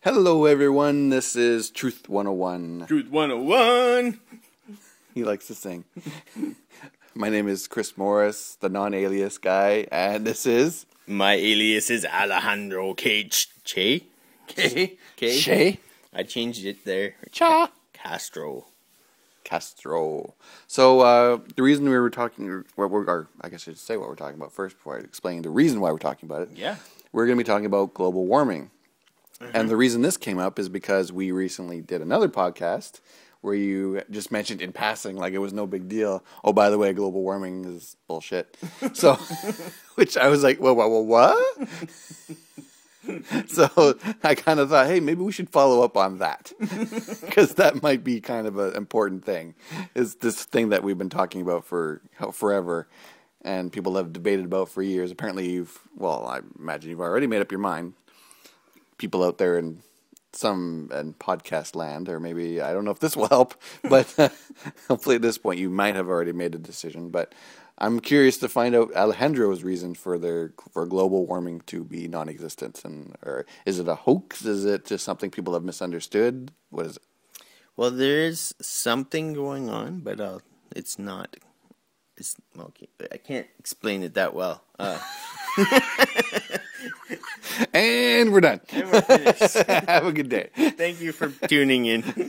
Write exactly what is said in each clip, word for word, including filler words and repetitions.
Hello, everyone. This is Truth one oh one. Truth one oh one. He likes to sing. My name is Chris Morris, the non-alias guy, and this is... My alias is Alejandro K. Che. K. K. Che? I changed it there. Cha. Castro. Castro. So, uh, the reason we were talking, what we're, or I guess I should say what we're talking about first before I explain the reason why we're talking about it. Yeah. We're going to be talking about global warming. Mm-hmm. And the reason this came up is because we recently did another podcast where you just mentioned in passing, like it was no big deal. Oh, by the way, global warming is bullshit. So, which I was like, well, well, well what? So I kind of thought, hey, maybe we should follow up on that. Because that might be kind of an important thing. Is this thing that we've been talking about for forever and people have debated about for years. Apparently you've, well, I imagine you've already made up your mind. People out there in some in podcast land, or maybe, I don't know if this will help, but uh, hopefully at this point you might have already made a decision. But I'm curious to find out Alejandro's reason for their for global warming to be non-existent. And or is it a hoax? Is it just something people have misunderstood? What is it? Well, there is something going on, but uh, it's not. It's okay. I can't explain it that well. Uh. And we're done. And we're finished. Have a good day. Thank you for tuning in.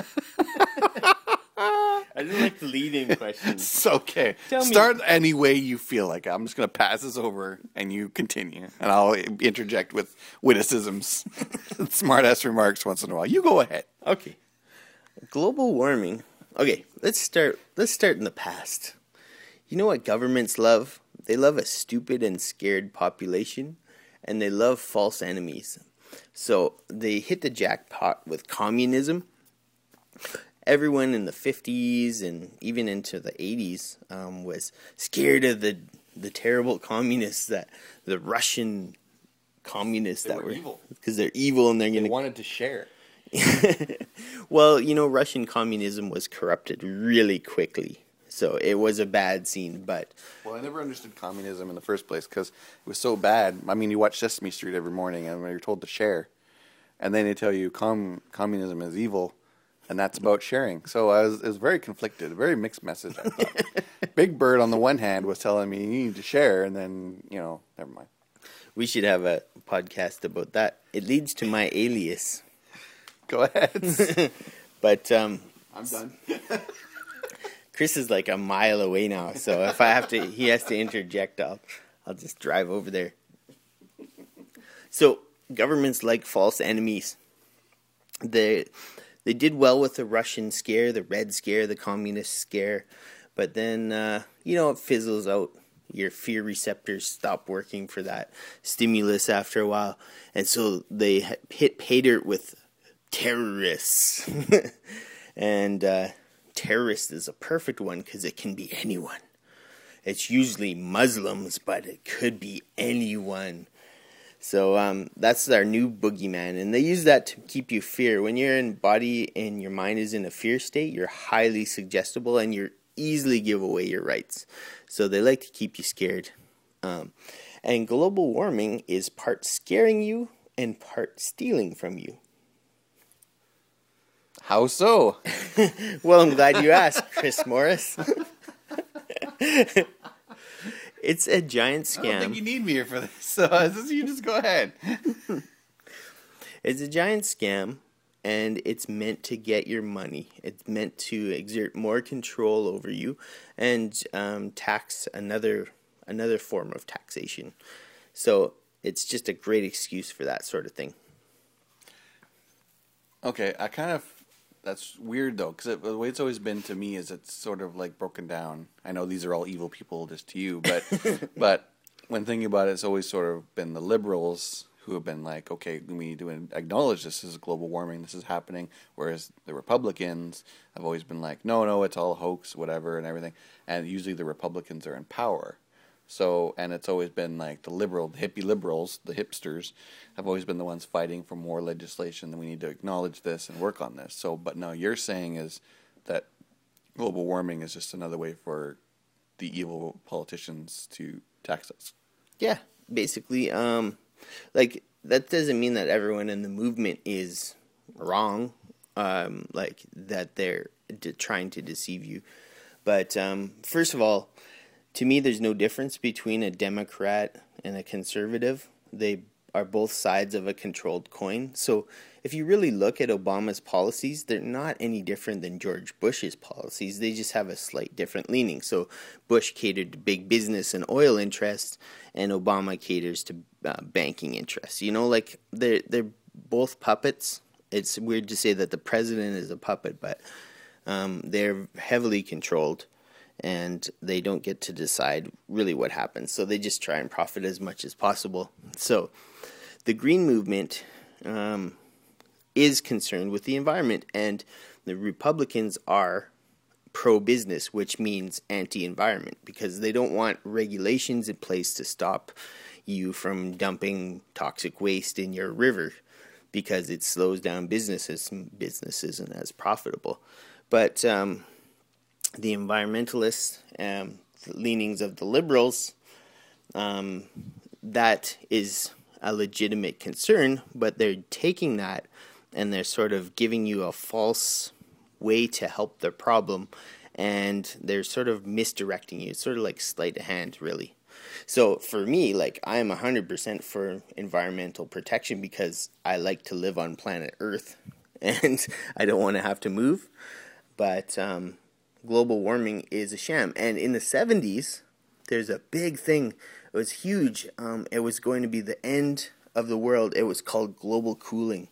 I didn't like the lead-in questions. It's okay. Tell Start me. any way you feel like. I'm just going to pass this over and you continue. And I'll interject with witticisms, smart-ass remarks once in a while. You go ahead. Okay. Global warming. Okay, let's start let's start in the past. You know what governments love? They love a stupid and scared population, and they love false enemies. So they hit the jackpot with communism. Everyone in the fifties and even into the eighties um, was scared of the the terrible communists, that the Russian communists They that were were evil. because they're evil and they're They going to. wanted to share. Well, you know, Russian communism was corrupted really quickly. So it was a bad scene, but... Well, I never understood communism in the first place because it was so bad. I mean, you watch Sesame Street every morning and when you're told to share, and then they tell you com- communism is evil, and that's about sharing. So I was, it was very conflicted, a very mixed message, I thought. Big Bird, on the one hand, was telling me you need to share, and then, you know, never mind. We should have a podcast about that. It leads to my alias. Go ahead. But, um... I'm done. Chris is like a mile away now, so if I have to, he has to interject, I'll, I'll just drive over there. So, governments like false enemies. They, they did well with the Russian scare, the Red Scare, the Communist scare, but then, uh, you know, it fizzles out. Your fear receptors stop working for that stimulus after a while, and so they hit pay dirt with terrorists. And, uh... terrorist is a perfect one because it can be anyone. It's usually Muslims, but it could be anyone. So um, that's our new boogeyman, and they use that to keep you fear. When you're in body and your mind is in a fear state, you're highly suggestible and you easily give away your rights. So they like to keep you scared. Um, and global warming is part scaring you and part stealing from you. How so? Well, I'm glad you asked, Chris Morris. It's a giant scam. I don't think you need me here for this, so you just go ahead. It's a giant scam, and it's meant to get your money. It's meant to exert more control over you and um, tax another another form of taxation. So it's just a great excuse for that sort of thing. Okay, I kind of... That's weird, though, because the way it's always been to me is it's sort of, like, broken down. I know these are all evil people just to you, but but when thinking about it, it's always sort of been the liberals who have been like, okay, we need to acknowledge this is global warming, this is happening, whereas the Republicans have always been like, no, no, it's all a hoax, whatever, and everything. And usually the Republicans are in power. So, and it's always been like the liberal, the hippie liberals, the hipsters, have always been the ones fighting for more legislation, that we need to acknowledge this and work on this. So, but now you're saying is that global warming is just another way for the evil politicians to tax us. Yeah, basically, um, like that doesn't mean that everyone in the movement is wrong, um, like that they're de- trying to deceive you. But um, first of all, to me, there's no difference between a Democrat and a conservative. They are both sides of a controlled coin. So if you really look at Obama's policies, they're not any different than George Bush's policies. They just have a slight different leaning. So Bush catered to big business and oil interests, and Obama caters to uh, banking interests. You know, like they're, they're both puppets. It's weird to say that the president is a puppet, but um, they're heavily controlled, and they don't get to decide really what happens. So they just try and profit as much as possible. So the Green Movement um, is concerned with the environment, and the Republicans are pro-business, which means anti-environment, because they don't want regulations in place to stop you from dumping toxic waste in your river, because it slows down businesses, and business isn't as profitable. But um, the environmentalists, um, the leanings of the liberals, um, that is a legitimate concern, but they're taking that and they're sort of giving you a false way to help their problem, and they're sort of misdirecting you. It's sort of like sleight of hand, really. So for me, like, I am one hundred percent for environmental protection because I like to live on planet Earth and I don't want to have to move. But um, global warming is a sham. And in the seventies, there's a big thing. It was huge. Um, it was going to be the end of the world. It was called global cooling.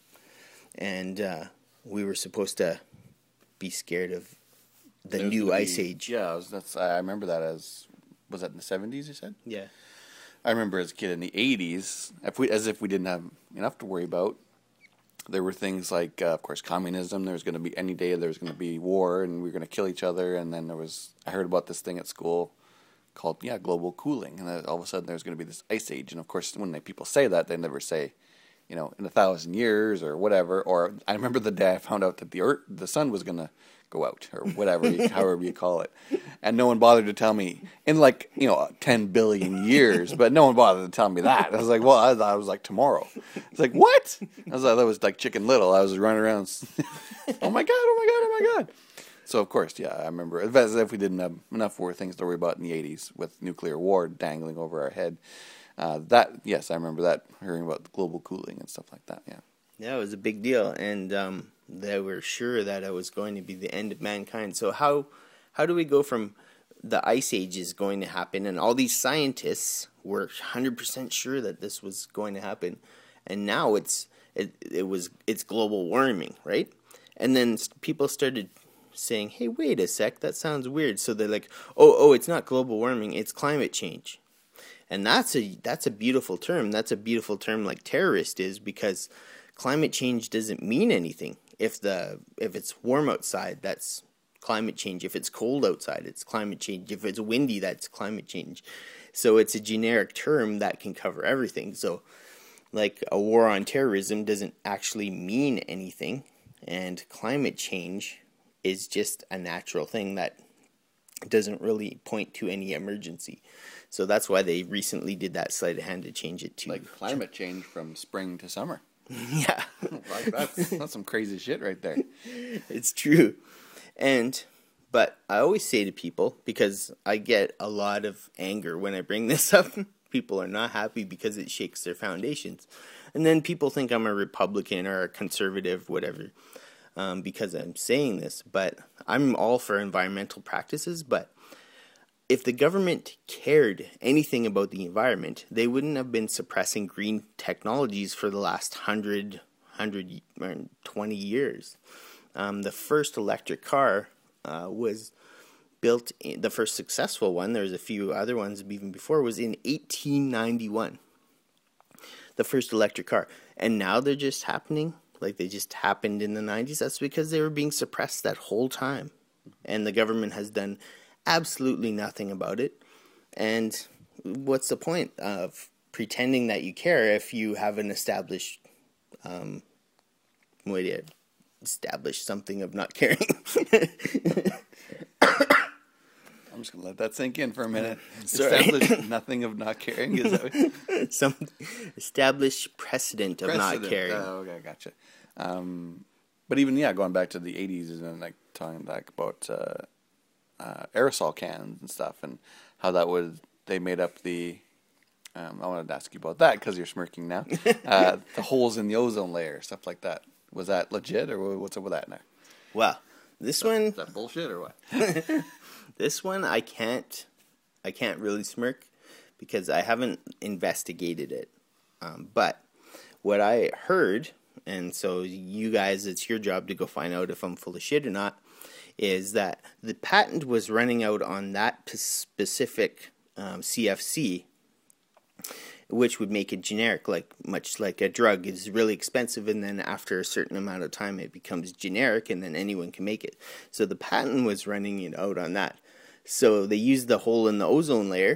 And uh, we were supposed to be scared of the There's new gonna ice be- age. Yeah, I was, that's I remember that as was that in the seventies? You said. Yeah. I remember as a kid in the eighties, if we as if we didn't have enough to worry about. There were things like, uh, of course, communism. There was going to be any day there was going to be war, and we were going to kill each other. And then there was I heard about this thing at school called yeah global cooling, and then all of a sudden there's going to be this ice age. And of course, when they, people say that, they never say, you know, in a thousand years or whatever. Or I remember the day I found out that the earth, the sun was going to go out or whatever, you, however you call it, and no one bothered to tell me in like you know ten billion years. But no one bothered to tell me that. I was like, well, I thought it was like tomorrow. It's like what? I was like, that was like Chicken Little. I was running around. oh my god! Oh my god! Oh my god! So of course, yeah, I remember as if we didn't have enough war things to worry about in the eighties with nuclear war dangling over our head. Uh, that yes, I remember that hearing about global cooling and stuff like that. Yeah. Yeah, it was a big deal, and um, they were sure that it was going to be the end of mankind. So how how do we go from the ice age is going to happen, and all these scientists were one hundred percent sure that this was going to happen, and now it's it it was it's global warming, right? And then people started saying, "Hey, wait a sec, that sounds weird." So they're like, "Oh, oh, it's not global warming, it's climate change." And that's a that's a beautiful term. That's a beautiful term like terrorist is, because climate change doesn't mean anything. If the if it's warm outside, that's climate change. If it's cold outside, it's climate change. If it's windy, that's climate change. So it's a generic term that can cover everything. So like a war on terrorism doesn't actually mean anything, and climate change is just a natural thing that doesn't really point to any emergency. So that's why they recently did that sleight of hand to change it to Like climate change from spring to summer. yeah. Like that's that's some crazy shit right there. It's true. And but I always say to people, because I get a lot of anger when I bring this up, people are not happy because it shakes their foundations. And then people think I'm a Republican or a conservative, whatever, um, because I'm saying this. But I'm all for environmental practices, but if the government cared anything about the environment, they wouldn't have been suppressing green technologies for the last one hundred, one hundred twenty years. Um, the first electric car uh, was built, in, the first successful one, there's a few other ones even before, was in eighteen ninety-one. The first electric car. And now they're just happening, like they just happened in the nineties. That's because they were being suppressed that whole time. And the government has done absolutely nothing about it. And what's the point of pretending that you care if you have an established um, way to establish something of not caring? I'm just gonna let that sink in for a minute. Sorry. Establish nothing of not caring. Is that what? Some established precedent of Precedent. not caring. Oh, okay, gotcha. Um, but even yeah, going back to the eighties and like talking like about uh, uh, aerosol cans and stuff, and how that was they made up the. Um, I wanted to ask you about that because you're smirking now. Uh, the holes in the ozone layer, stuff like that. Was that legit, or what's up with that now? Well, this one, Is that bullshit or what? this one, I can't, I can't really smirk because I haven't investigated it. Um, but what I heard, and so you guys, it's your job to go find out if I'm full of shit or not, is that the patent was running out on that p- specific um, C F C, which would make it generic, like much like a drug is really expensive, and then after a certain amount of time it becomes generic, and then anyone can make it. So the patent was running it out on that. So they used the hole in the ozone layer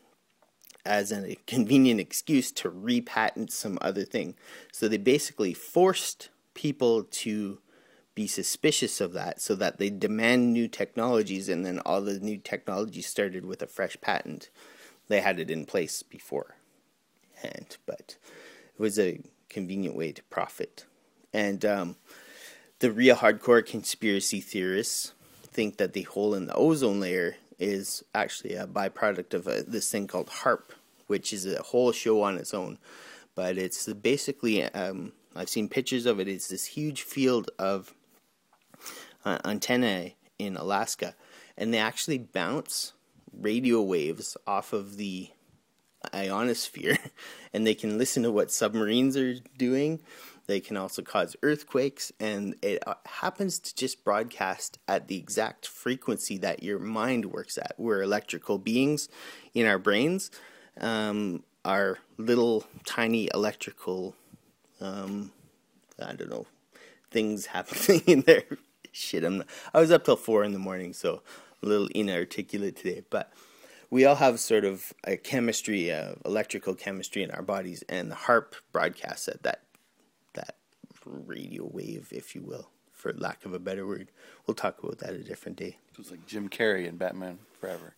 as a convenient excuse to repatent some other thing. So they basically forced people to be suspicious of that, so that they demand new technologies, and then all the new technologies started with a fresh patent. They had it in place before. And, but it was a convenient way to profit. And um, the real hardcore conspiracy theorists think that the hole in the ozone layer is actually a byproduct of a, this thing called HAARP, which is a whole show on its own. But it's basically, um, I've seen pictures of it, it's this huge field of uh, antennae in Alaska. And they actually bounce radio waves off of the ionosphere, and they can listen to what submarines are doing. They can also cause earthquakes, and it happens to just broadcast at the exact frequency that your mind works at. We're electrical beings in our brains. Um, are little tiny electrical, um, I don't know, things happening in there. Shit, I'm not, I was up till four in the morning, so a little inarticulate today, but we all have sort of a chemistry, uh, electrical chemistry in our bodies, and the HAARP broadcasts at that that radio wave, if you will, for lack of a better word. We'll talk about that a different day. It was like Jim Carrey in Batman Forever.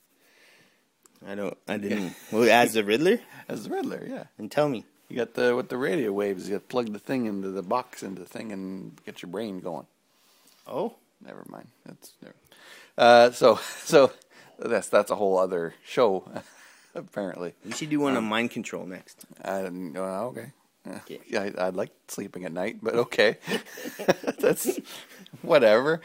I don't, I didn't. Well, as the Riddler? As the Riddler, yeah. And tell me. You got the with the radio waves. You got to plug the thing into the box into the thing and get your brain going. Oh, never mind. That's never. Uh, so so. That's that's a whole other show, apparently. We should do one um, on mind control next. I didn't. Uh, okay. okay. Yeah, I, I like sleeping at night, but okay. That's whatever.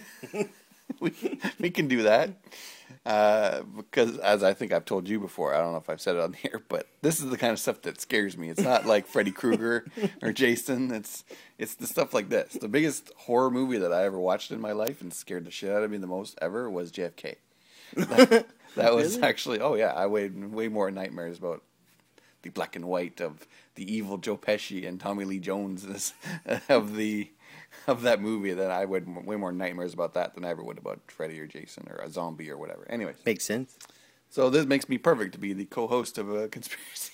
we we can do that uh, because, as I think I've told you before, I don't know if I've said it on here, but this is the kind of stuff that scares me. It's not like Freddy Krueger or Jason. It's it's the stuff like this. The biggest horror movie that I ever watched in my life and scared the shit out of me the most ever was J F K. that, that was really? actually oh yeah I weighed way more nightmares about the black and white of the evil Joe Pesci and Tommy Lee Jones of the of that movie than I would way more nightmares about that than I ever would about Freddy or Jason or a zombie or whatever. Anyways, makes sense. So this makes me perfect to be the co-host of a conspiracy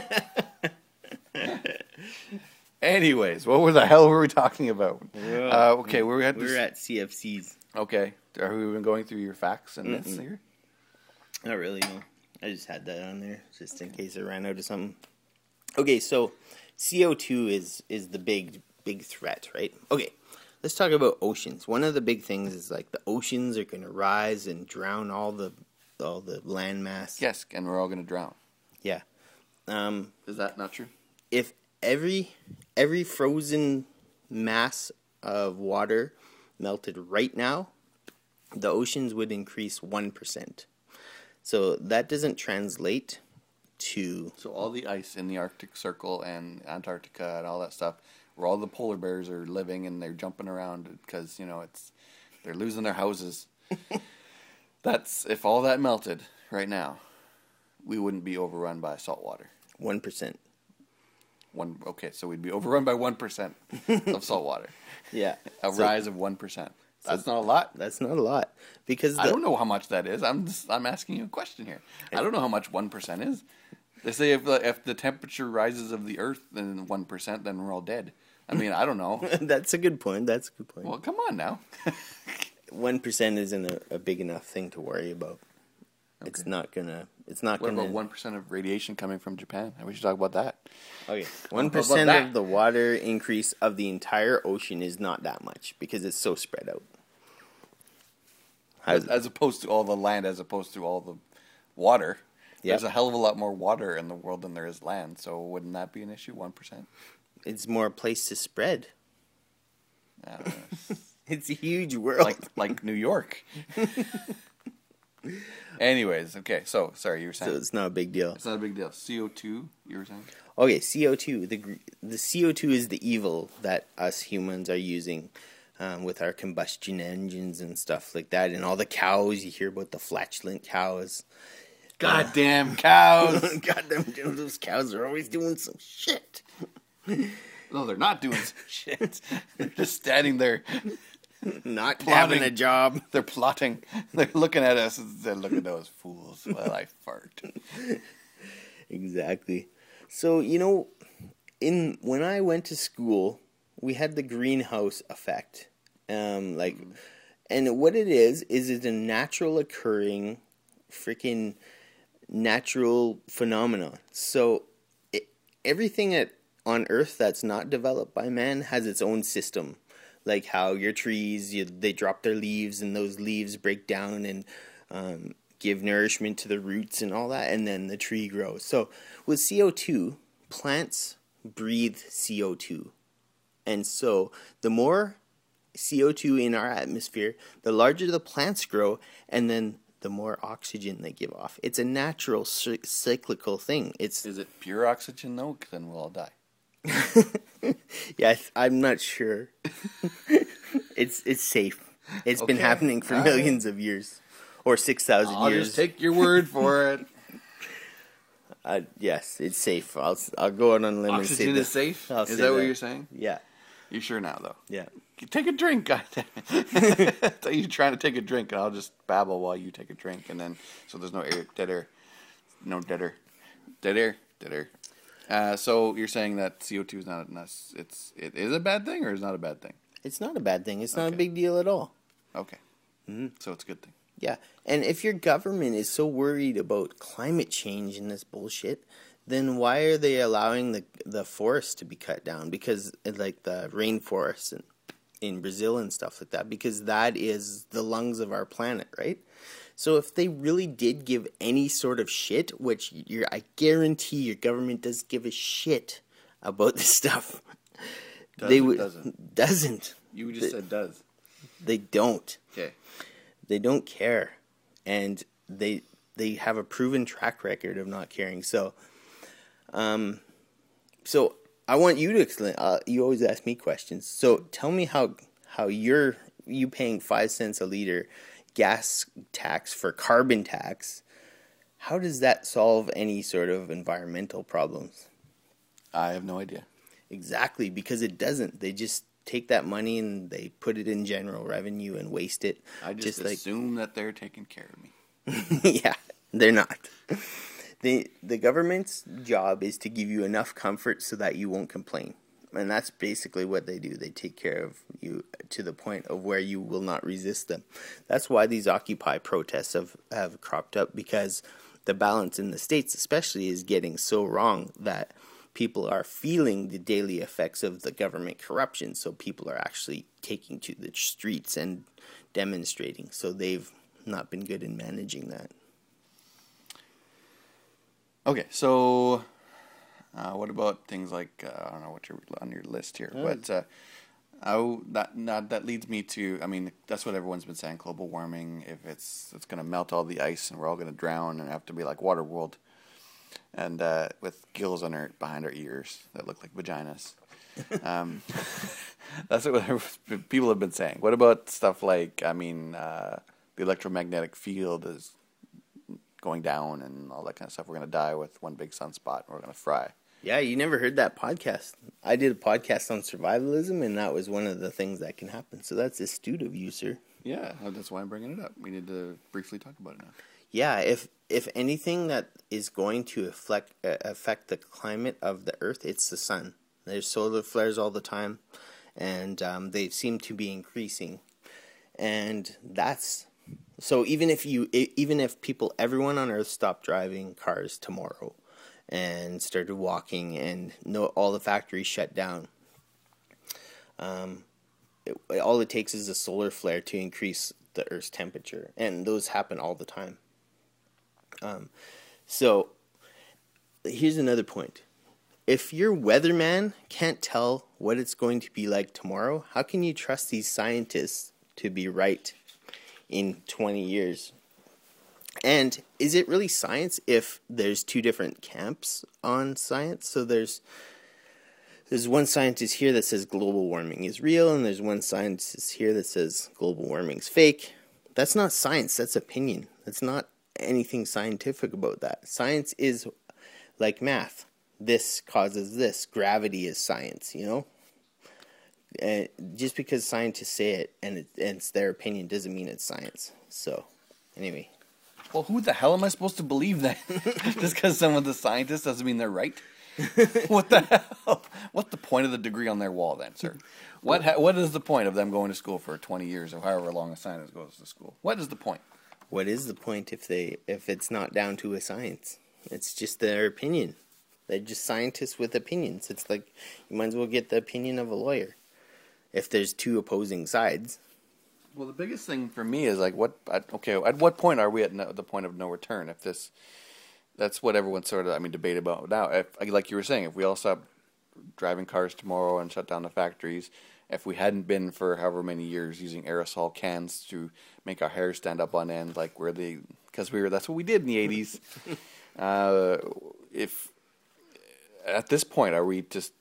show. Anyways, what the hell were we talking about? Well, uh, okay, we're at we're this... at C F Cs. Okay, are we been going through your facts and myths Mm-mm. here? Not really, no. I just had that on there just in case I ran out of something. Okay, so C O two is is the big big threat, right? Okay, let's talk about oceans. One of the big things is like the oceans are going to rise and drown all the all the land mass. Yes, and we're all going to drown. Yeah. Um, is that not true? If every every frozen mass of water melted right now, the oceans would increase one percent. So that doesn't translate to... So all the ice in the Arctic Circle and Antarctica and all that stuff, where all the polar bears are living and they're jumping around because, you know, it's they're losing their houses. That's, if all that melted right now, we wouldn't be overrun by salt water. one percent. One, okay, so we'd be overrun by one percent of salt water. Yeah. A so, rise of one percent. That's not a lot. That's not a lot. Because the, I don't know how much that is. I'm just, I'm asking you a question here. I don't know how much one percent is. They say if the, if the temperature rises of the Earth then one percent, then we're all dead. I mean, I don't know. That's a good point. That's a good point. Well, come on now. one percent isn't a, a big enough thing to worry about. It's not gonna. It's not What gonna. about one percent of radiation coming from Japan? We should talk about that. Okay, What one about percent that? of the water increase of the entire ocean is not that much because it's so spread out. As, as opposed to all the land, as opposed to all the water. Yep. There's a hell of a lot more water in the world than there is land. So wouldn't that be an issue? One percent. It's more a place to spread. Uh, It's a huge world. like like New York. Anyways, okay. So sorry, you were saying So it's not a big deal. it's not a big deal. C O two, you were saying. Okay, C O two. The gr- the C O two is the evil that us humans are using um, with our combustion engines and stuff like that, and all the cows. You hear about the flatulent cows. Goddamn cows! Goddamn, those cows are always doing some shit. No, they're not doing some shit. They're just standing there. Not Plotting. having a job. They're plotting. They're looking at us and they're looking at those fools while I fart. Exactly. So, you know, in when I went to school, we had the greenhouse effect. Um, like, and what it is is it's a natural occurring, freaking natural phenomenon. So, it, everything at on Earth that's not developed by man has its own system. Like how your trees, you, they drop their leaves, and those leaves break down and um, give nourishment to the roots and all that, and then the tree grows. So with C O two, plants breathe C O two. And so the more C O two in our atmosphere, the larger the plants grow, and then the more oxygen they give off. It's a natural cyclical thing. It's Is it pure oxygen though? 'Cause then we'll all die. yeah, I'm not sure. it's it's safe. It's been Okay. happening for All millions of years, or six thousand I'll years. just take your word for it. Uh, yes, it's safe. I'll I'll go out on a limb and say Oxygen that. is safe? I'll Is say that what you're saying? Yeah, You sure now though? yeah. Take a drink, goddammit. I thought you were trying to take a drink, and I'll just babble while you take a drink, and then so there's no air, dead air, no dead air, dead air, dead air. Uh, so you're saying that C O two is not, not it's it is a bad thing, or is not a bad thing? It's not a bad thing. It's not Okay. a big deal at all. Okay, mm-hmm. So it's a good thing. Yeah, and if your government is so worried about climate change and this bullshit, then why are they allowing the the forest to be cut down? Because like the rainforests and in Brazil and stuff like that, because that is the lungs of our planet, right? So if they really did give any sort of shit, which you're, I guarantee your government doesn't give a shit about this stuff. Does they or would doesn't? doesn't. You just They- said does. They don't. Okay. They don't care, and they they have a proven track record of not caring. So, um, so I want you to explain. Uh, you always ask me questions. So tell me how how you're you paying five cents a liter gas tax for carbon tax. How does that solve any sort of environmental problems? I have no idea. Exactly, because it doesn't. They just take that money and they put it in general revenue and waste it. I just, assume that they're taking care of me. Yeah, they're not. The the government's job is to give you enough comfort so that you won't complain. And that's basically what they do. They take care of you to the point of where you will not resist them. That's why these Occupy protests have, have cropped up, because the balance in the States especially is getting so wrong that people are feeling the daily effects of the government corruption. So people are actually taking to the streets and demonstrating. So they've not been good in managing that. Okay, so uh, what about things like uh, I don't know what you're on your list here, Mm. but uh, oh, that not, that leads me to I mean that's what everyone's been saying: global warming. If it's it's going to melt all the ice and we're all going to drown and have to be like Waterworld, and uh, with gills on our behind our ears that look like vaginas. um, that's what people have been saying. What about stuff like I mean uh, the electromagnetic field is going down and all that kind of stuff. We're going to die with one big sunspot and we're going to fry. Yeah, you never heard that podcast. I did a podcast on survivalism, and that was one of the things that can happen. So that's astute of you, sir. Yeah, that's why I'm bringing it up. We need to briefly talk about it now. Yeah, if if anything that is going to affect uh, affect the climate of the Earth, it's the sun. There's solar flares all the time, and um, they seem to be increasing. And that's So even if you, e- even if people, everyone on Earth stopped driving cars tomorrow, and started walking, and no, all the factories shut down, um, it, all it takes is a solar flare to increase the Earth's temperature, and those happen all the time. Um, so here's another point. If your weatherman can't tell what it's going to be like tomorrow, how can you trust these scientists to be right in twenty years? And is it really science if there's two different camps on science? So there's there's one scientist here that says global warming is real, and there's one scientist here that says global warming's fake. That's not science, that's opinion. That's not anything scientific about that. Science is like math. This causes this. Gravity is science, you know? And just because scientists say it and, it and it's their opinion doesn't mean it's science. So, anyway. Well, who the hell am I supposed to believe then? Just because some of the scientists doesn't mean they're right? What the hell? What's the point of the degree on their wall then, sir? What ha- What is the point of them going to school for twenty years or however long a scientist goes to school? What is the point? What is the point if they if it's not down to a science? It's just their opinion. They're just scientists with opinions. It's like you might as well get the opinion of a lawyer if there's two opposing sides. Well, the biggest thing for me is like, what? At, okay, at what point are we at no, the point of no return? If this, that's what everyone's sort of, I mean, debate about now. If, like you were saying, if we all stop driving cars tomorrow and shut down the factories, if we hadn't been for however many years using aerosol cans to make our hair stand up on end, like where they, because we were, that's what we did in the eighties. uh, if at this point, are we just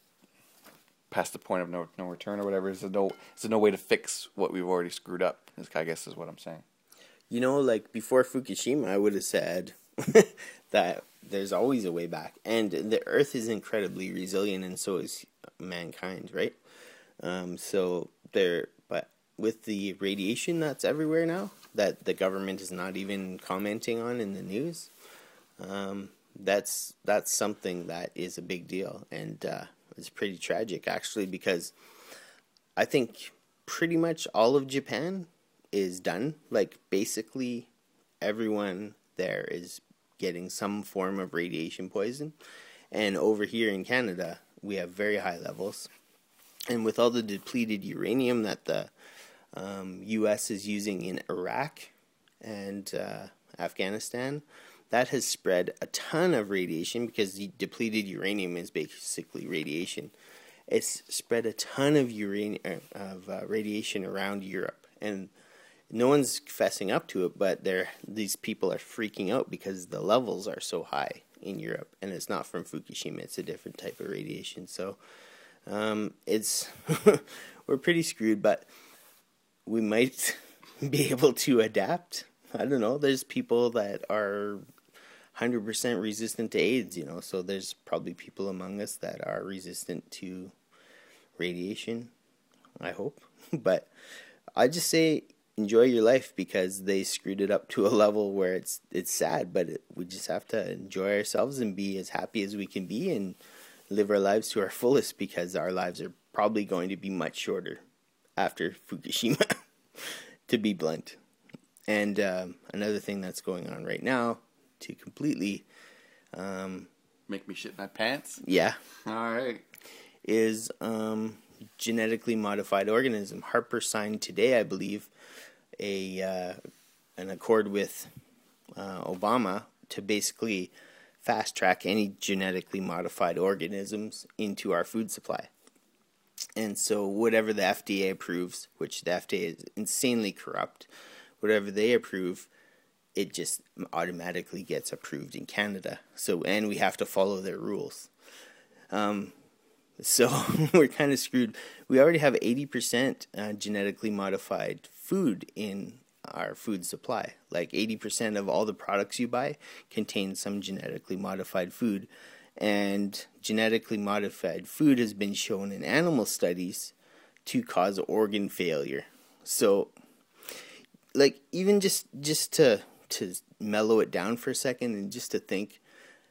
past the point of no no return or whatever? Is there no is there no way to fix what we've already screwed up? Is, I guess is what I'm saying. You know, like before Fukushima, I would have said that there's always a way back, and the Earth is incredibly resilient, and so is mankind, right? Um, so there, but with the radiation that's everywhere now, that the government is not even commenting on in the news, um, that's that's something that is a big deal, and uh, it's pretty tragic actually, because I think pretty much all of Japan is done. Like basically everyone there is getting some form of radiation poison, and over here in Canada we have very high levels, and with all the depleted uranium that the um, U S is using in Iraq and uh, Afghanistan, that has spread a ton of radiation, because the depleted uranium is basically radiation. It's spread a ton of uranium of uh, radiation around Europe, and no one's fessing up to it. But they're these people are freaking out because the levels are so high in Europe, and it's not from Fukushima; it's a different type of radiation. So um, it's we're pretty screwed, but we might be able to adapt. I don't know. There's people that are one hundred percent resistant to AIDS, you know, so there's probably people among us that are resistant to radiation, I hope. But I just say enjoy your life, because they screwed it up to a level where it's it's sad, but it, we just have to enjoy ourselves and be as happy as we can be and live our lives to our fullest, because our lives are probably going to be much shorter after Fukushima, to be blunt. And um, another thing that's going on right now, to completely um, make me shit my pants. Yeah. All right. Is um, genetically modified organism. Harper signed today, I believe, a uh, an accord with uh, Obama to basically fast track any genetically modified organisms into our food supply. And so whatever the F D A approves, which the F D A is insanely corrupt, whatever they approve, it just automatically gets approved in Canada. So, and we have to follow their rules. Um, so we're kind of screwed. We already have eighty percent uh, genetically modified food in our food supply. Like eighty percent of all the products you buy contain some genetically modified food. And genetically modified food has been shown in animal studies to cause organ failure. So, like, even just, just to to mellow it down for a second and just to think,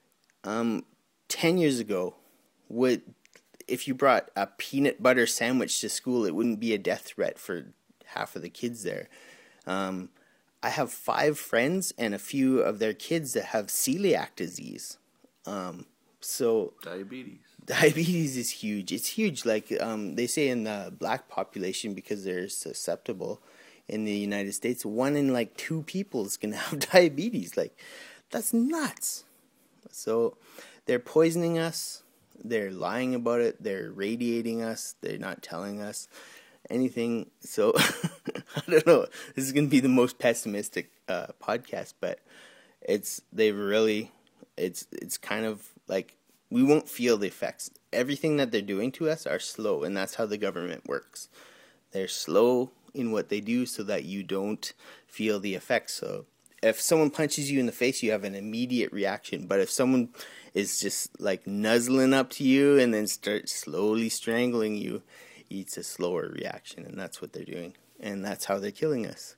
um, ten years ago, would if you brought a peanut butter sandwich to school, it wouldn't be a death threat for half of the kids there. Um, I have five friends and a few of their kids that have celiac disease. Um, so diabetes. Diabetes is huge. It's huge. Like um, they say in the black population, because they're susceptible in the United States, one in like two people is going to have diabetes. Like, that's nuts. So they're poisoning us. They're lying about it. They're radiating us. They're not telling us anything. So I don't know. This is going to be the most pessimistic uh, podcast, but it's they really it's it's kind of like we won't feel the effects. Everything that they're doing to us are slow, and that's how the government works. They're slow in what they do so that you don't feel the effects. So if someone punches you in the face, you have an immediate reaction. But if someone is just like nuzzling up to you and then start slowly strangling you, it's a slower reaction, and that's what they're doing. And that's how they're killing us.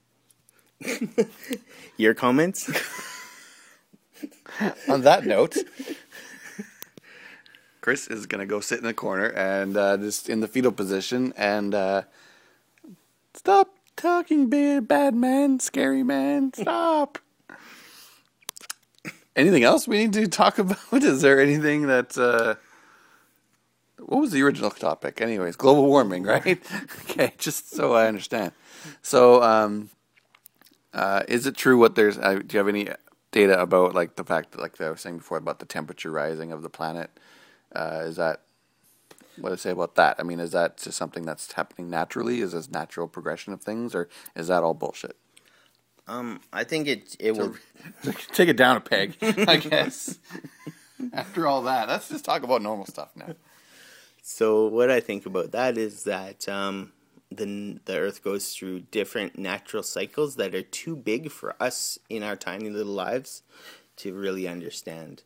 Your comments? On that note, Chris is going to go sit in the corner and uh, just in the fetal position and uh, stop talking, bad, bad man, scary man, stop. Anything else we need to talk about? Is there anything that... Uh, what was the original topic? Anyways, global warming, right? Okay, just so I understand. So, um, uh, is it true what there's... Uh, do you have any data about like the fact that, like I was saying before, about the temperature rising of the planet? Uh, is that... What do I say about that? I mean, is that just something that's happening naturally? Is this natural progression of things? Or is that all bullshit? Um, I think it it So, will... take it down a peg, I guess. After all that, let's just talk about normal stuff now. So what I think about that is that um, the the Earth goes through different natural cycles that are too big for us in our tiny little lives to really understand.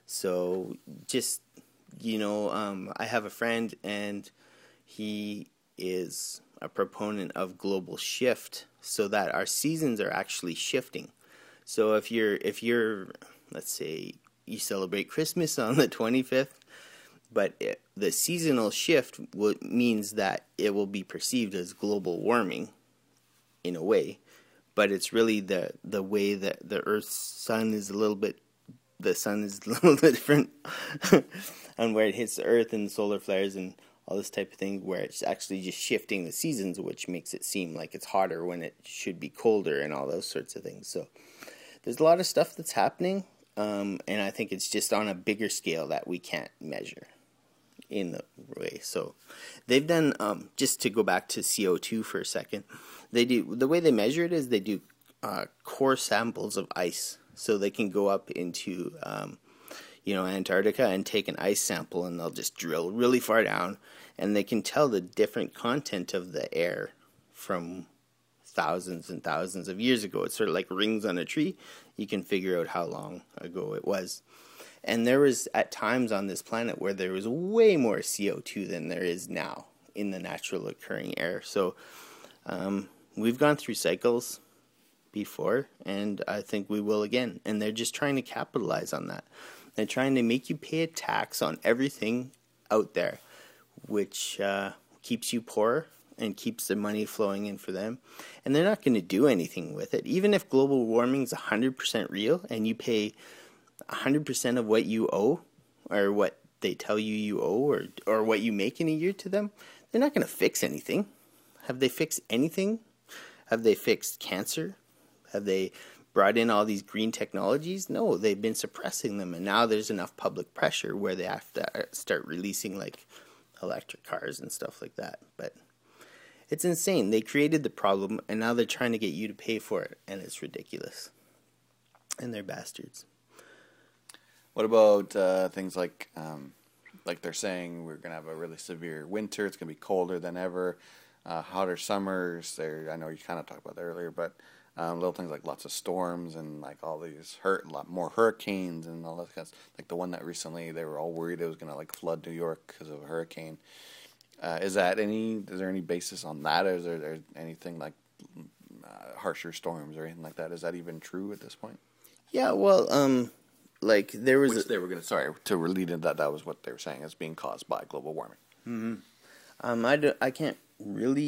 So just, you know, um, I have a friend and he is a proponent of global shift so that our seasons are actually shifting. So if you're, if you're, let's say you celebrate Christmas on the twenty-fifth, but it, the seasonal shift w- means that it will be perceived as global warming in a way, but it's really the, the way that the Earth's sun is a little bit, the sun is a little bit different on where it hits the Earth and solar flares and all this type of thing, where it's actually just shifting the seasons, which makes it seem like it's hotter when it should be colder and all those sorts of things. So there's a lot of stuff that's happening, um, and I think it's just on a bigger scale that we can't measure in the way. So they've done, um, just to go back to C O two for a second, they do, the way they measure it is they do uh, core samples of ice. So they can go up into, um, you know, Antarctica and take an ice sample, and they'll just drill really far down, and they can tell the different content of the air from thousands and thousands of years ago. It's sort of like rings on a tree. You can figure out how long ago it was. And there was at times on this planet where there was way more C O two than there is now in the natural occurring air. So um, we've gone through cycles before, and I think we will again. And they're just trying to capitalize on that. They're trying to make you pay a tax on everything out there, which uh, keeps you poor and keeps the money flowing in for them. And they're not going to do anything with it. Even if global warming is one hundred percent real and you pay one hundred percent of what you owe, or what they tell you you owe, or, or what you make in a year to them, they're not going to fix anything. Have they fixed anything? Have they fixed cancer? Have they brought in all these green technologies? No, they've been suppressing them, and now there's enough public pressure where they have to start releasing like electric cars and stuff like that. But it's insane. They created the problem, and now they're trying to get you to pay for it, and it's ridiculous. And they're bastards. What about uh, things like, um, like they're saying we're going to have a really severe winter, it's going to be colder than ever, uh, hotter summers. There, I know you kind of talked about that earlier, but um, little things like lots of storms and like all these hurt, a lot more hurricanes and all that kind of stuff. Like the one that recently they were all worried it was going to like flood New York because of a hurricane. Uh, is that any? Is there any basis on that? Or is there, there anything like uh, harsher storms or anything like that? Is that even true at this point? Yeah, well, um, like there was. Which a, they were going to. Sorry to lead into that. That was what they were saying is being caused by global warming. Mm-hmm. Um, I, do, I can't really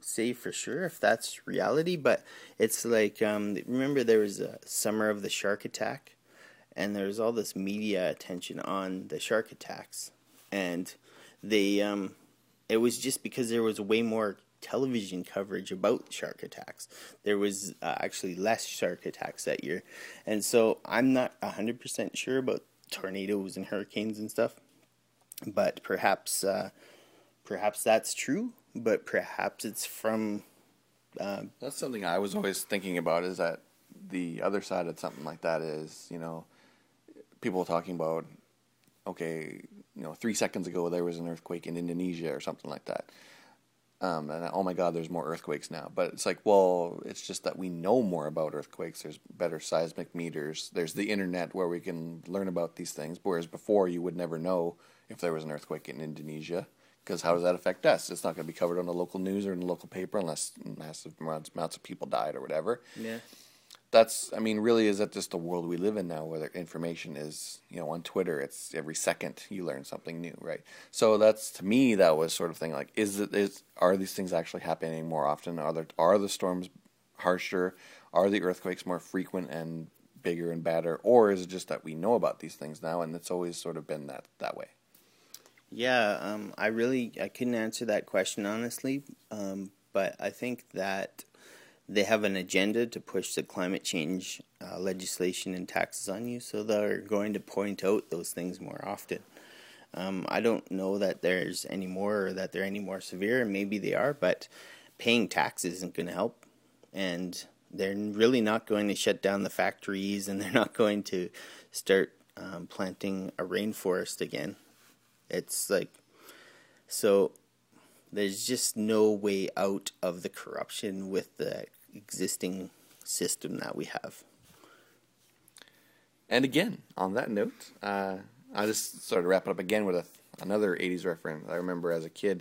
say for sure if that's reality, but it's like, um, remember there was a summer of the shark attack, and there was all this media attention on the shark attacks, and they, um, it was just because there was way more television coverage about shark attacks. There was uh, actually less shark attacks that year, and so I'm not one hundred percent sure about tornadoes and hurricanes and stuff, but perhaps uh, perhaps that's true, but perhaps it's from... Uh, that's something I was always thinking about, is that the other side of something like that is, you know, people talking about, okay, you know, three seconds ago there was an earthquake in Indonesia or something like that. Um, and oh my God, there's more earthquakes now. But it's like, well, it's just that we know more about earthquakes. There's better seismic meters. There's the internet where we can learn about these things. Whereas before, you would never know if there was an earthquake in Indonesia, because how does that affect us? It's not going to be covered on the local news or in the local paper unless massive amounts of people died or whatever. Yeah. That's, I mean, really, is that just the world we live in now, where the information is, you know, on Twitter, it's every second you learn something new, right? So that's, to me, that was sort of thing like, is it, is, are these things actually happening more often? Are there, are the storms harsher? Are the earthquakes more frequent and bigger and badder? Or is it just that we know about these things now, and it's always sort of been that, that way? Yeah, um, I really, I couldn't answer that question, honestly, um, but I think that they have an agenda to push the climate change uh, legislation and taxes on you, so they're going to point out those things more often. Um, I don't know that there's any more, or that they're any more severe, and maybe they are, but paying taxes isn't going to help, and they're really not going to shut down the factories, and they're not going to start um, planting a rainforest again. It's like, so there's just no way out of the corruption with the existing system that we have. And again, on that note, uh, I just sort of wrap it up again with a, another eighties reference. I remember as a kid,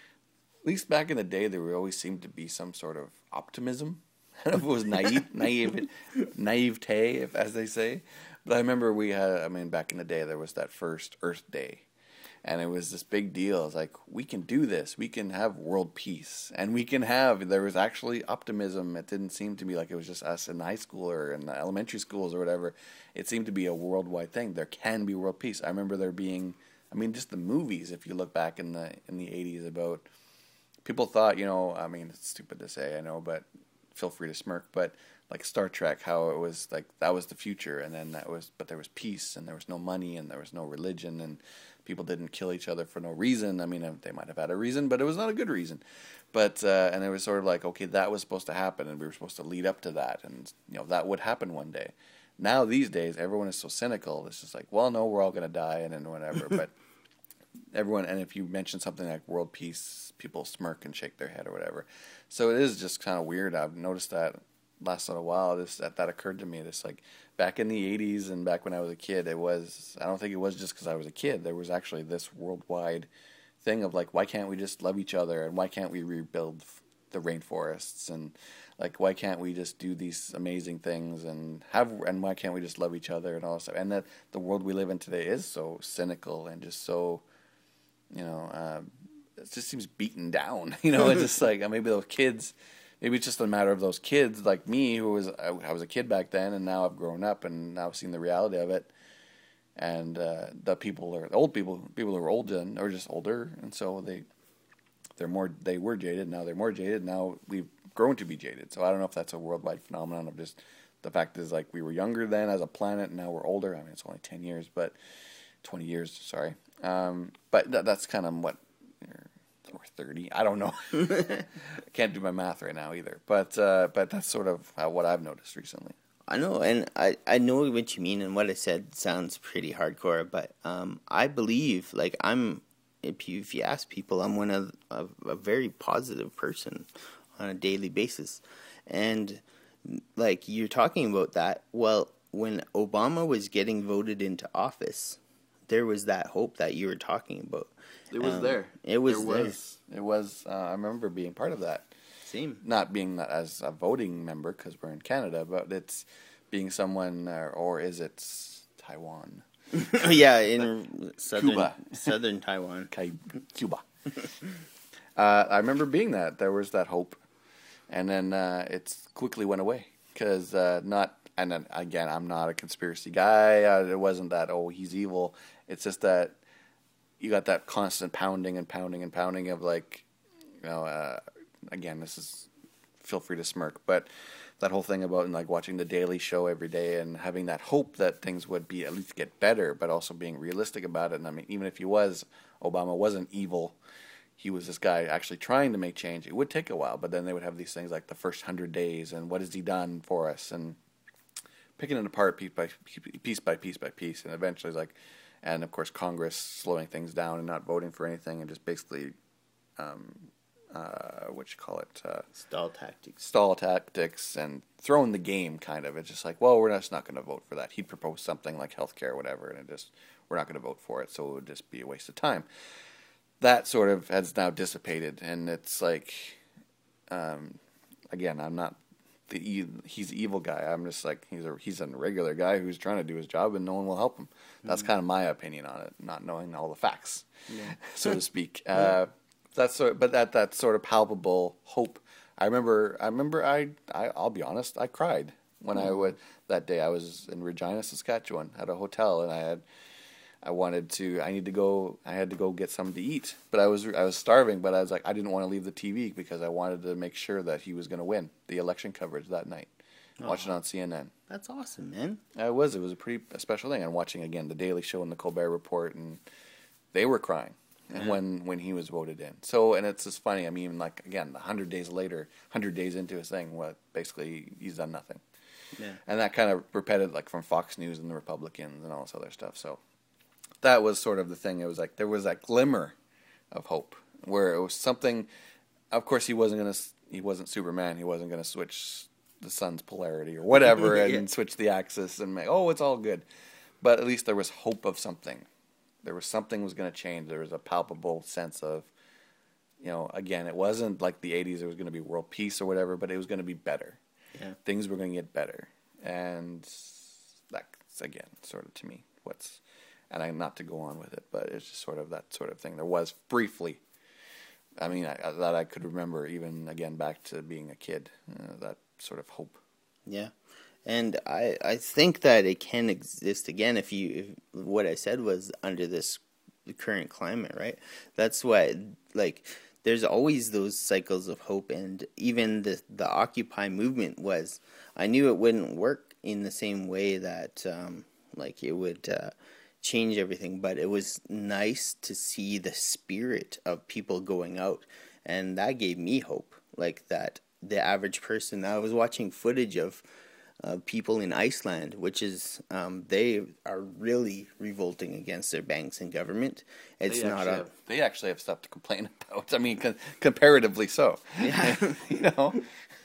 at least back in the day, there always seemed to be some sort of optimism. I don't know if it was naive, naive, naivete, if, as they say. But I remember we had, I mean, back in the day, there was that first Earth Day. And it was this big deal. It's like, we can do this. We can have world peace. And we can have, there was actually optimism. It didn't seem to be like it was just us in high school or in the elementary schools or whatever. It seemed to be a worldwide thing. There can be world peace. I remember there being, I mean, just the movies, if you look back in the in the eighties, about, people thought, you know, I mean, it's stupid to say, I know, but feel free to smirk, but like Star Trek, how it was like, that was the future. And then that was, but there was peace, and there was no money, and there was no religion, and people didn't kill each other for no reason. I mean, they might have had a reason, but it was not a good reason. But uh, and it was sort of like, okay, that was supposed to happen, and we were supposed to lead up to that, and you know that would happen one day. Now these days, everyone is so cynical. It's just like, well, no, we're all going to die, and then whatever. But everyone, and if you mention something like world peace, people smirk and shake their head or whatever. So it is just kind of weird. I've noticed that last little while. This that that occurred to me. It's like, back in the eighties and back when I was a kid, it was, I don't think it was just because I was a kid. There was actually this worldwide thing of like, why can't we just love each other, and why can't we rebuild the rainforests, and like, why can't we just do these amazing things, and have, and why can't we just love each other and all that stuff. And that the world we live in today is so cynical and just so, you know, uh, it just seems beaten down. You know, it's just like, maybe those kids, maybe it's just a matter of those kids like me, who was, I, I was a kid back then, and now I've grown up and now I've seen the reality of it. And uh, the people are old people, people who are old and or just older, and so they they're more they were jaded. Now they're more jaded. Now we've grown to be jaded. So I don't know if that's a worldwide phenomenon of just the fact is like we were younger then as a planet, and now we're older. I mean, it's only ten years, but twenty years. Sorry, um, but th- that's kind of what. Or thirty, I don't know. I can't do my math right now either. But uh, but that's sort of uh, what I've noticed recently. I know, and I, I know what you mean, and what I said sounds pretty hardcore, but um, I believe, like, I'm, if you, if you ask people, I'm one of a, a very positive person on a daily basis. And, like, you're talking about that. Well, when Obama was getting voted into office, there was that hope that you were talking about. It was um, there. It was there. there. Was, it was, uh, I remember being part of that. Same. Not being as a voting member because we're in Canada, but it's being someone, uh, or is it Taiwan? Yeah, in southern Cuba. southern Taiwan. Cuba. uh, I remember being that. There was that hope, and then uh, it quickly went away because uh, not. And then again, I'm not a conspiracy guy. Uh, it wasn't that oh he's evil. It's just that you got that constant pounding and pounding and pounding of like, you know, uh, again, this is feel free to smirk, but that whole thing about like watching the Daily Show every day and having that hope that things would be at least get better, but also being realistic about it. And I mean, even if he was, Obama wasn't evil, he was this guy actually trying to make change. It would take a while, but then they would have these things like the first hundred days and what has he done for us, and picking it apart piece by piece by piece by piece, and eventually like, and of course Congress slowing things down and not voting for anything and just basically, um, uh, what you call it, uh, stall tactics, stall tactics, and throwing the game kind of. It's just like, well, we're just not going to vote for that. He'd propose something like healthcare or whatever, and it just we're not going to vote for it, so it would just be a waste of time. That sort of has now dissipated, and it's like, um, again, I'm not the he's the evil guy. I'm just like he's a he's a regular guy who's trying to do his job, and no one will help him. That's mm-hmm. kind of my opinion on it, not knowing all the facts, yeah. so to speak. Uh, that's sort, but that that sort of palpable hope. I remember. I remember. I, I I'll be honest. I cried when mm-hmm. I would that day. I was in Regina, Saskatchewan, at a hotel, and I had. I wanted to. I need to go. I had to go get something to eat, but I was I was starving. But I was like, I didn't want to leave the T V because I wanted to make sure that he was going to win the election coverage that night. Oh, watching it on C N N. That's awesome, man. It was. It was a pretty special thing. And watching again the Daily Show and the Colbert Report, and they were crying. And yeah. when when he was voted in. So and it's just funny. I mean, like again, a hundred days later, hundred days into his thing, what basically he's done nothing. Yeah. And that kind of repeated like from Fox News and the Republicans and all this other stuff. So. That was sort of the thing. It was like there was that glimmer of hope where it was something. Of course, he wasn't gonna. He wasn't Superman. He wasn't gonna switch the sun's polarity or whatever and yeah. switch the axis and make. Oh, it's all good. But at least there was hope of something. There was something was gonna change. There was a palpable sense of, you know, again, it wasn't like the eighties. It was gonna be world peace or whatever, but it was gonna be better. Yeah. Things were gonna get better, and that's again sort of to me what's. And I not to go on with it, but it's just sort of that sort of thing. There was briefly, I mean, I, that I could remember even again back to being a kid, uh, that sort of hope. Yeah, and I I think that it can exist again if you if what I said was under this current climate, right? That's why like there's always those cycles of hope, and even the the Occupy movement was. I knew it wouldn't work in the same way that um, like it would. Uh, change everything, but it was nice to see the spirit of people going out, and that gave me hope. Like that, the average person. I was watching footage of uh, people in Iceland, which is um, they are really revolting against their banks and government. It's they not a. Have, they actually have stuff to complain about. I mean, con- comparatively so. Yeah, you know.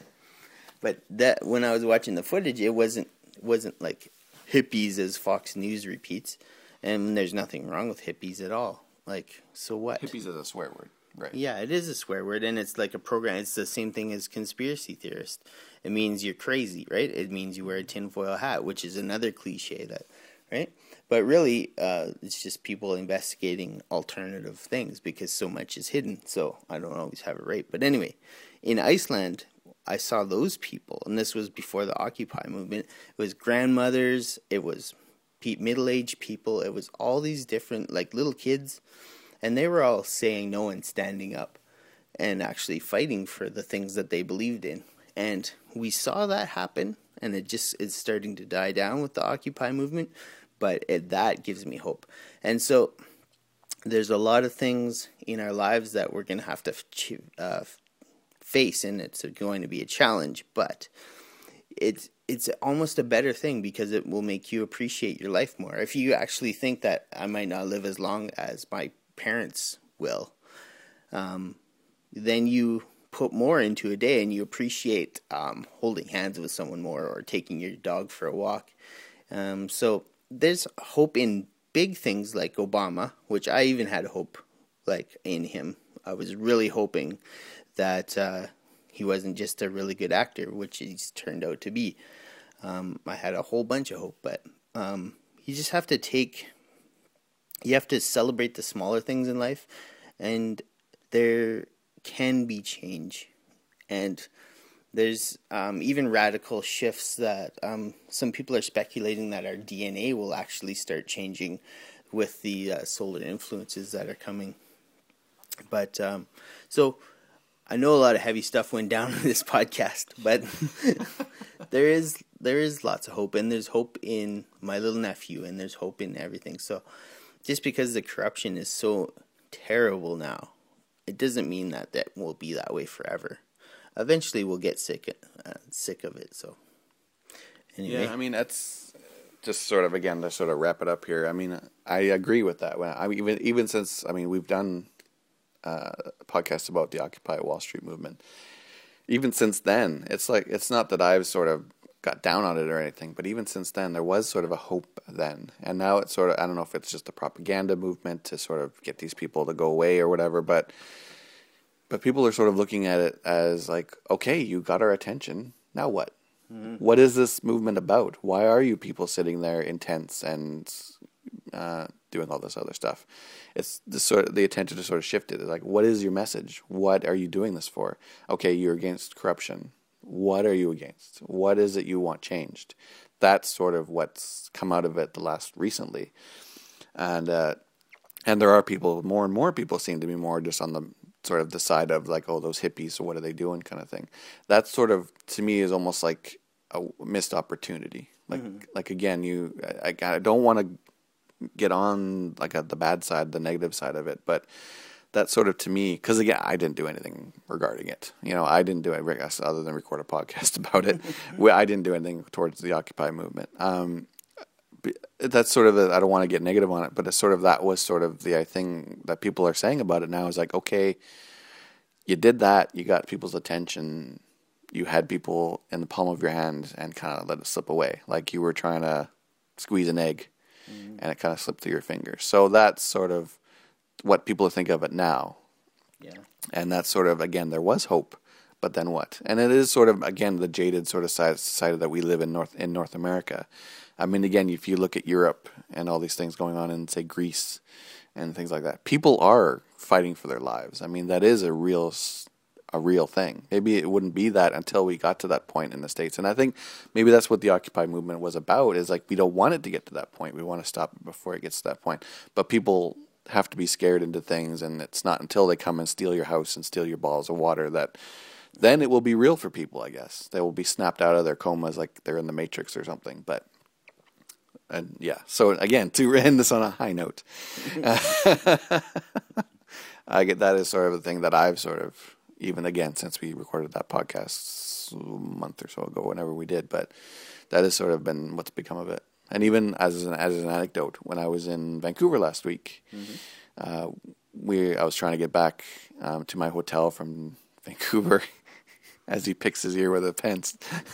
But that when I was watching the footage, it wasn't wasn't like hippies as Fox News repeats. And there's nothing wrong with hippies at all. Like, so what? Hippies is a swear word, right? Yeah, it is a swear word, and it's like a program. It's the same thing as conspiracy theorist. It means you're crazy, right? It means you wear a tinfoil hat, which is another cliche, that, right? But really, uh, it's just people investigating alternative things because so much is hidden. So I don't always have it right. But anyway, in Iceland, I saw those people, and this was before the Occupy movement. It was grandmothers. It was middle-aged people. It was all these different, like, little kids, and they were all saying no and standing up and actually fighting for the things that they believed in. And we saw that happen, and it just is starting to die down with the Occupy movement, but it, that gives me hope. And so there's a lot of things in our lives that we're going to have to uh, face, and it's going to be a challenge, but it's it's almost a better thing because it will make you appreciate your life more. If you actually think that I might not live as long as my parents will, um, then you put more into a day and you appreciate um, holding hands with someone more or taking your dog for a walk. Um, so there's hope in big things like Obama, which I even had hope like in him. I was really hoping that uh, he wasn't just a really good actor, which he's turned out to be. Um, I had a whole bunch of hope, but um, you just have to take, you have to celebrate the smaller things in life, and there can be change. And there's um, even radical shifts that um, some people are speculating that our D N A will actually start changing with the uh, solar influences that are coming. But um, so I know a lot of heavy stuff went down in this podcast, but there is there is lots of hope, and there's hope in my little nephew, and there's hope in everything. So just because the corruption is so terrible now, it doesn't mean that that will be that way forever. Eventually, we'll get sick uh, sick of it. So anyway, yeah, I mean that's just sort of again to sort of wrap it up here. I mean, I agree with that. When I mean, even even since I mean we've done uh, podcasts about the Occupy Wall Street movement. Even since then, it's like it's not that I've sort of got down on it or anything, but even since then, there was sort of a hope then, and now it's sort of I don't know if it's just a propaganda movement to sort of get these people to go away or whatever, but. But people are sort of looking at it as like, okay, you got our attention. Now what? Mm-hmm. What is this movement about? Why are you people sitting there in tents and uh, doing all this other stuff? It's the sort of the attention to sort of shifted. It's like, what is your message? What are you doing this for? Okay, you're against corruption. What are you against? What is it you want changed? That's sort of what's come out of it the last recently, and uh, and there are people, more and more people seem to be more just on the sort of the side of like, oh, those hippies, so what are they doing kind of thing. That sort of, to me, is almost like a missed opportunity. Like, mm-hmm. like again, you, I, I don't want to get on like a, the bad side, the negative side of it, but that sort of to me, because again, I didn't do anything regarding it. You know, I didn't do it other than record a podcast about it. I didn't do anything towards the Occupy movement. Um, that's sort of a, I don't want to get negative on it, but it's sort of that was sort of the thing that people are saying about it now is like, okay, you did that, you got people's attention, you had people in the palm of your hand and kind of let it slip away, like you were trying to squeeze an egg, mm-hmm. and it kind of slipped through your fingers. So that's sort of what people think of it now. Yeah, and that's sort of again there was hope, but then what? And it is sort of again the jaded sort of society that we live in North in North America. I mean, again, if you look at Europe and all these things going on in, say, Greece and things like that, people are fighting for their lives. I mean, that is a real, a real thing. Maybe it wouldn't be that until we got to that point in the States. And I think maybe that's what the Occupy movement was about, is like we don't want it to get to that point. We want to stop it before it gets to that point. But people have to be scared into things, and it's not until they come and steal your house and steal your bottles of water that then it will be real for people, I guess. They will be snapped out of their comas like they're in the Matrix or something. But And yeah, so again, to end this on a high note, I get that is sort of the thing that I've sort of, even again, since we recorded that podcast a month or so ago, whenever we did, but that has sort of been what's become of it. And even as an as an anecdote, when I was in Vancouver last week, mm-hmm. uh, we I was trying to get back um, to my hotel from Vancouver, as he picks his ear with a pen.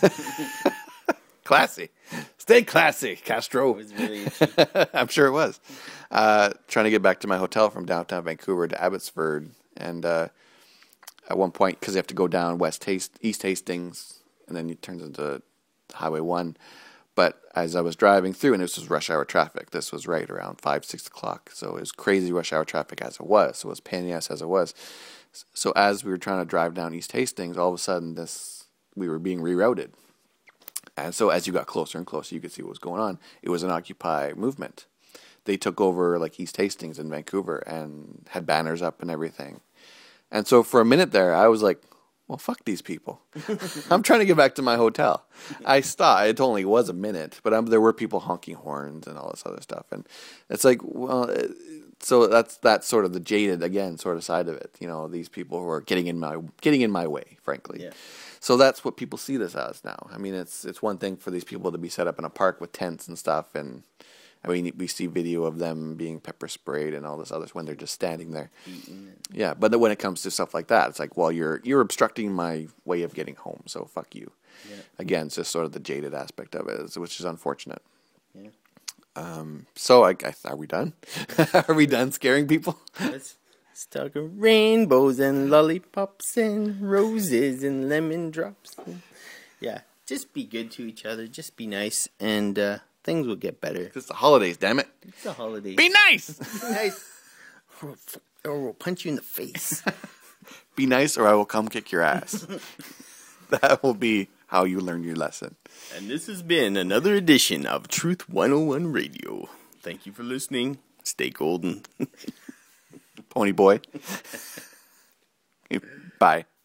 Classy. Stay classy, Castro. It was really I'm sure it was. Uh, trying to get back to my hotel from downtown Vancouver to Abbotsford. And uh, at one point, because you have to go down West Hast- East Hastings, and then it turns into Highway one. But as I was driving through, and this was rush hour traffic, this was right around five, six o'clock. So it was crazy rush hour traffic as it was. So it was pain in the ass as it was. So as we were trying to drive down East Hastings, all of a sudden this we were being rerouted. And so as you got closer and closer, you could see what was going on. It was an Occupy movement. They took over like East Hastings in Vancouver and had banners up and everything. And so for a minute there, I was like, well, fuck these people. I'm trying to get back to my hotel. I stopped. It only was a minute, but um, there were people honking horns and all this other stuff. And it's like, well, so that's that's sort of the jaded, again, sort of side of it. You know, these people who are getting in my getting in my way, frankly. Yeah. So that's what people see this as now. I mean, it's it's one thing for these people to be set up in a park with tents and stuff, and I mean, we see video of them being pepper sprayed and all this other when they're just standing there. Mm-hmm. Yeah, but then when it comes to stuff like that, it's like, well, you're you're obstructing my way of getting home, so fuck you. Yeah. Again, it's just sort of the jaded aspect of it, which is unfortunate. Yeah. Um. So, I, I are we done? Are we done scaring people? Let's talk of rainbows and lollipops and roses and lemon drops. And, yeah, just be good to each other. Just be nice, and uh, things will get better. It's the holidays, damn it. It's the holidays. Be nice! Be nice. Or, or we'll punch you in the face. Be nice or I will come kick your ass. That will be how you learn your lesson. And this has been another edition of Truth one oh one Radio. Thank you for listening. Stay golden. Pony boy. Bye.